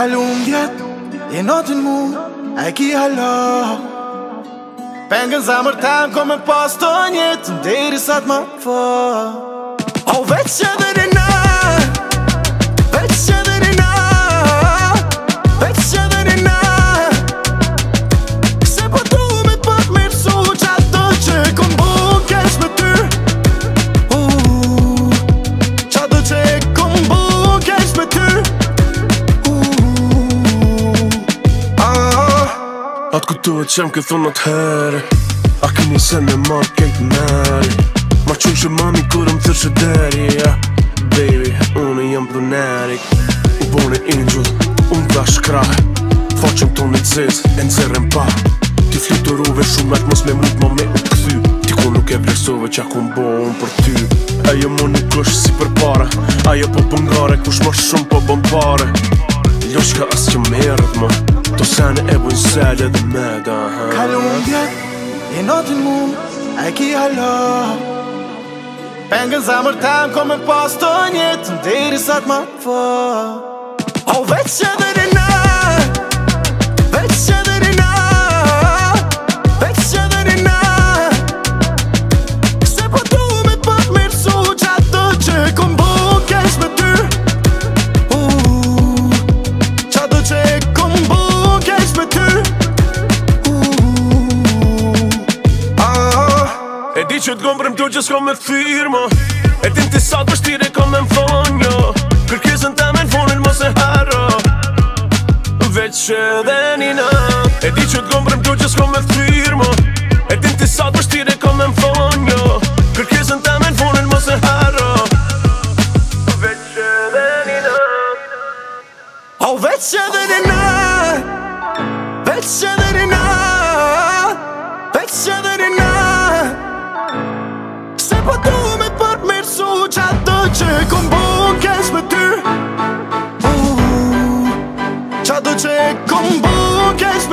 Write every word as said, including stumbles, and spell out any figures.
kalum vjet, e natin mu, a e ki hala Pengën zemër tem, ko me pas të njetë Deri sa t'ma fa O veç që dhe rina Veç që dhe rina Veç që dhe rina Se po du me pat mirë su Qato që kom bu kesh me ty uh, Qato që kom bu kesh me ty Atë këtuhet që më këthon atë herë A këni se me marrë kejtë meri Ma qënë që mami kërë më thërë që deri yeah. Baby, unë jam dhunerik U boni angel, unë dha shkrah Faqëm tonë i dzez, e nëzërën pa Ti fluturuve shumë like mos me mut ma me u këthy Ti ku nuk e vlerësove që a kun bo unë për ty Ajo më nuk është si për para Ajo po pëngare, kush më shumë po bëm pare Loshka as që merët ma To sene e bujnë sele dhe me da Kalum vjet, e natin mu, a e ki hala Pengën zemër tem, ko me pas të njetë Deri sa t'ma fa O veç që dhe rina Veç që dhe rina Veç që dhe rina Se po du me pat mirë su Qato që kom bu kesh me ty uh, Qato që kom bu kesh me ty E di që t'gom brem tu që s'kom me thirë ma E din t'i sa t'vështire kom me m'thon jo Kërkesën te me n'fonin mos e hera Veç edhe nina E di që t'gom brem tu që s'kom me thirë ma E din t'i sa t'vështire kom me m'thon jo Kërkesën te me n'fonin mos e hera Veç edhe nina O veç edhe nina Veç edhe nina Veç edhe nina Se po du me pat mirë su Qato që kom bu kesh me ty uh, Qato që kom bu kesh me ty